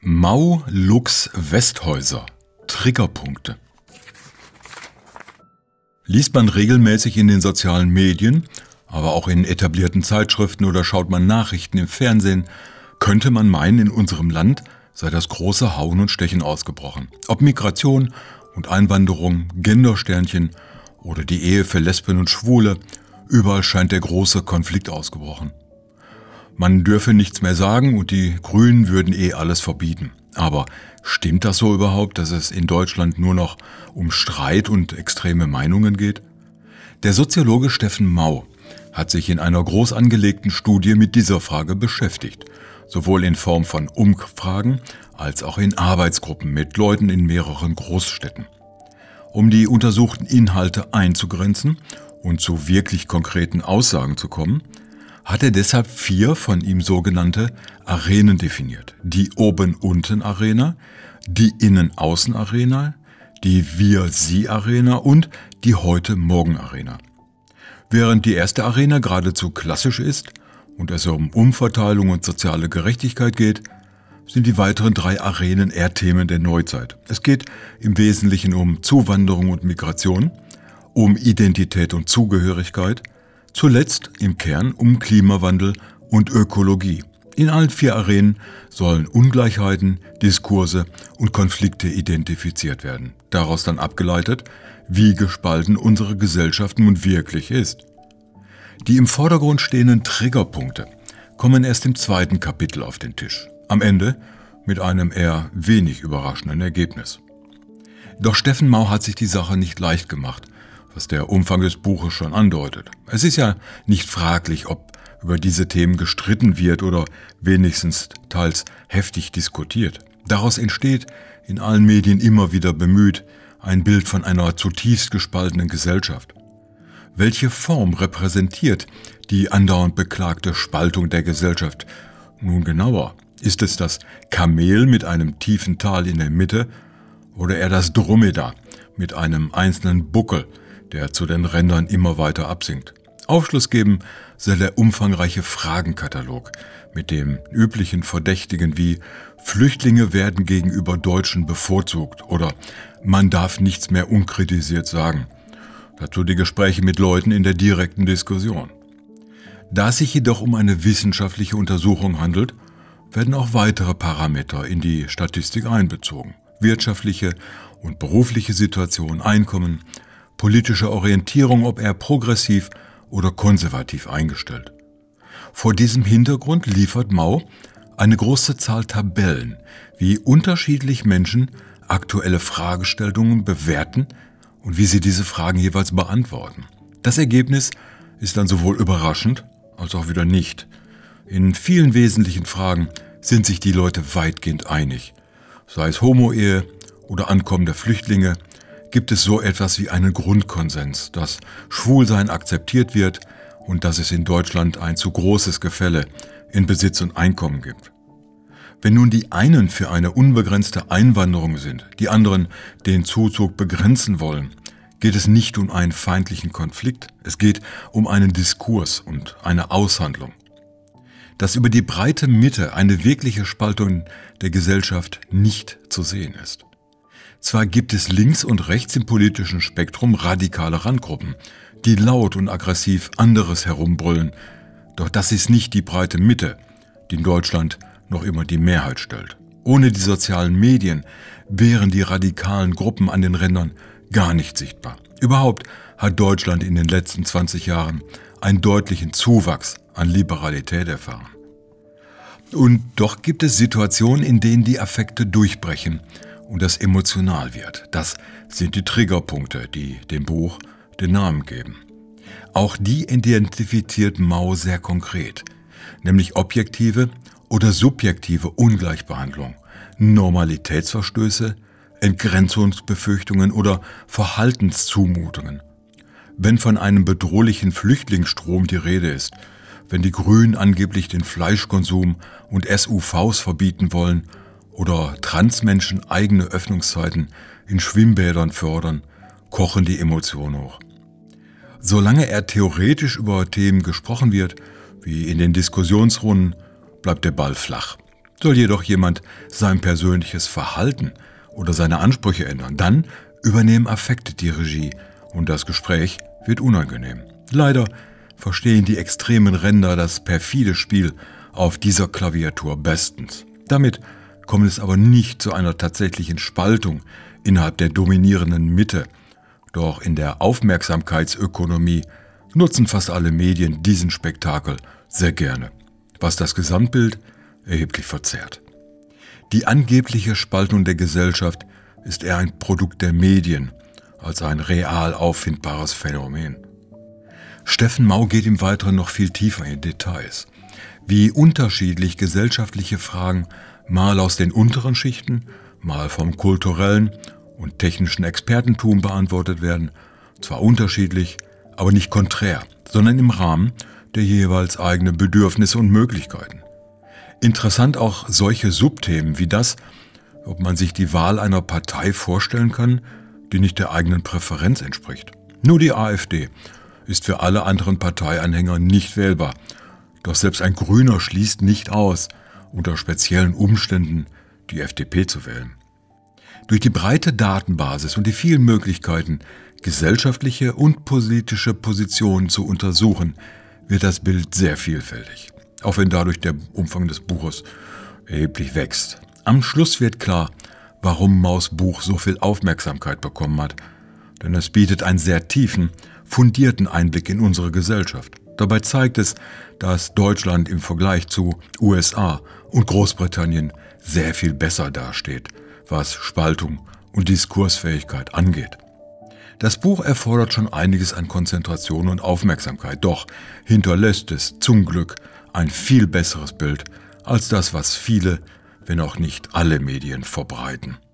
Mau Lux Westhäuser – Triggerpunkte. Liest man regelmäßig in den sozialen Medien, aber auch in etablierten Zeitschriften oder schaut man Nachrichten im Fernsehen, könnte man meinen, in unserem Land sei das große Hauen und Stechen ausgebrochen. Ob Migration und Einwanderung, Gendersternchen oder die Ehe für Lesben und Schwule, überall scheint der große Konflikt ausgebrochen. Man dürfe nichts mehr sagen und die Grünen würden alles verbieten. Aber stimmt das so überhaupt, dass es in Deutschland nur noch um Streit und extreme Meinungen geht? Der Soziologe Steffen Mau hat sich in einer groß angelegten Studie mit dieser Frage beschäftigt, sowohl in Form von Umfragen als auch in Arbeitsgruppen mit Leuten in mehreren Großstädten. Um die untersuchten Inhalte einzugrenzen und zu wirklich konkreten Aussagen zu kommen, hat er deshalb 4 von ihm sogenannte Arenen definiert. Die Oben-Unten-Arena, die Innen-Außen-Arena, die Wir-Sie-Arena und die Heute-Morgen-Arena. Während die erste Arena geradezu klassisch ist und es um Umverteilung und soziale Gerechtigkeit geht, sind die weiteren 3 Arenen eher Themen der Neuzeit. Es geht im Wesentlichen um Zuwanderung und Migration, um Identität und Zugehörigkeit, zuletzt im Kern um Klimawandel und Ökologie. In allen 4 Arenen sollen Ungleichheiten, Diskurse und Konflikte identifiziert werden. Daraus dann abgeleitet, wie gespalten unsere Gesellschaft nun wirklich ist. Die im Vordergrund stehenden Triggerpunkte kommen erst im 2. Kapitel auf den Tisch. Am Ende mit einem eher wenig überraschenden Ergebnis. Doch Steffen Mau hat sich die Sache nicht leicht gemacht, was der Umfang des Buches schon andeutet. Es ist ja nicht fraglich, ob über diese Themen gestritten wird oder wenigstens teils heftig diskutiert. Daraus entsteht, in allen Medien immer wieder bemüht, ein Bild von einer zutiefst gespaltenen Gesellschaft. Welche Form repräsentiert die andauernd beklagte Spaltung der Gesellschaft nun genauer? Ist es das Kamel mit einem tiefen Tal in der Mitte oder eher das Dromedar mit einem einzelnen Buckel, der zu den Rändern immer weiter absinkt? Aufschluss geben soll der umfangreiche Fragenkatalog mit dem üblichen Verdächtigen wie Flüchtlinge werden gegenüber Deutschen bevorzugt oder man darf nichts mehr unkritisiert sagen. Dazu die Gespräche mit Leuten in der direkten Diskussion. Da es sich jedoch um eine wissenschaftliche Untersuchung handelt, werden auch weitere Parameter in die Statistik einbezogen. Wirtschaftliche und berufliche Situation, Einkommen, politische Orientierung, ob er progressiv oder konservativ eingestellt. Vor diesem Hintergrund liefert Mau eine große Zahl Tabellen, wie unterschiedlich Menschen aktuelle Fragestellungen bewerten und wie sie diese Fragen jeweils beantworten. Das Ergebnis ist dann sowohl überraschend als auch wieder nicht. In vielen wesentlichen Fragen sind sich die Leute weitgehend einig. Sei es Homo-Ehe oder Ankommen der Flüchtlinge, gibt es so etwas wie einen Grundkonsens, dass Schwulsein akzeptiert wird und dass es in Deutschland ein zu großes Gefälle in Besitz und Einkommen gibt. Wenn nun die einen für eine unbegrenzte Einwanderung sind, die anderen den Zuzug begrenzen wollen, geht es nicht um einen feindlichen Konflikt, es geht um einen Diskurs und eine Aushandlung. Dass über die breite Mitte eine wirkliche Spaltung der Gesellschaft nicht zu sehen ist. Zwar gibt es links und rechts im politischen Spektrum radikale Randgruppen, die laut und aggressiv anderes herumbrüllen, doch das ist nicht die breite Mitte, die in Deutschland noch immer die Mehrheit stellt. Ohne die sozialen Medien wären die radikalen Gruppen an den Rändern gar nicht sichtbar. Überhaupt hat Deutschland in den letzten 20 Jahren einen deutlichen Zuwachs an Liberalität erfahren. Und doch gibt es Situationen, in denen die Affekte durchbrechen und das emotional wird. Das sind die Triggerpunkte, die dem Buch den Namen geben. Auch die identifiziert Mau sehr konkret, nämlich objektive oder subjektive Ungleichbehandlung, Normalitätsverstöße, Entgrenzungsbefürchtungen oder Verhaltenszumutungen. Wenn von einem bedrohlichen Flüchtlingsstrom die Rede ist, wenn die Grünen angeblich den Fleischkonsum und SUVs verbieten wollen oder Transmenschen eigene Öffnungszeiten in Schwimmbädern fördern, kochen die Emotionen hoch. Solange er theoretisch über Themen gesprochen wird, wie in den Diskussionsrunden, bleibt der Ball flach. Soll jedoch jemand sein persönliches Verhalten oder seine Ansprüche ändern, dann übernehmen Affekte die Regie und das Gespräch wird unangenehm. Leider verstehen die extremen Ränder das perfide Spiel auf dieser Klaviatur bestens. Damit kommt es aber nicht zu einer tatsächlichen Spaltung innerhalb der dominierenden Mitte. Doch in der Aufmerksamkeitsökonomie nutzen fast alle Medien diesen Spektakel sehr gerne, was das Gesamtbild erheblich verzerrt. Die angebliche Spaltung der Gesellschaft ist eher ein Produkt der Medien als ein real auffindbares Phänomen. Steffen Mau geht im Weiteren noch viel tiefer in Details, wie unterschiedlich gesellschaftliche Fragen mal aus den unteren Schichten, mal vom kulturellen und technischen Expertentum beantwortet werden, zwar unterschiedlich, aber nicht konträr, sondern im Rahmen der jeweils eigenen Bedürfnisse und Möglichkeiten. Interessant auch solche Subthemen wie das, ob man sich die Wahl einer Partei vorstellen kann, die nicht der eigenen Präferenz entspricht. Nur die AfD ist für alle anderen Parteianhänger nicht wählbar. Doch selbst ein Grüner schließt nicht aus, unter speziellen Umständen die FDP zu wählen. Durch die breite Datenbasis und die vielen Möglichkeiten, gesellschaftliche und politische Positionen zu untersuchen, wird das Bild sehr vielfältig, auch wenn dadurch der Umfang des Buches erheblich wächst. Am Schluss wird klar, warum Maus Buch so viel Aufmerksamkeit bekommen hat, denn es bietet einen sehr tiefen, fundierten Einblick in unsere Gesellschaft. Dabei zeigt es, dass Deutschland im Vergleich zu USA und Großbritannien sehr viel besser dasteht, was Spaltung und Diskursfähigkeit angeht. Das Buch erfordert schon einiges an Konzentration und Aufmerksamkeit, doch hinterlässt es zum Glück ein viel besseres Bild als das, was viele, wenn auch nicht alle Medien verbreiten.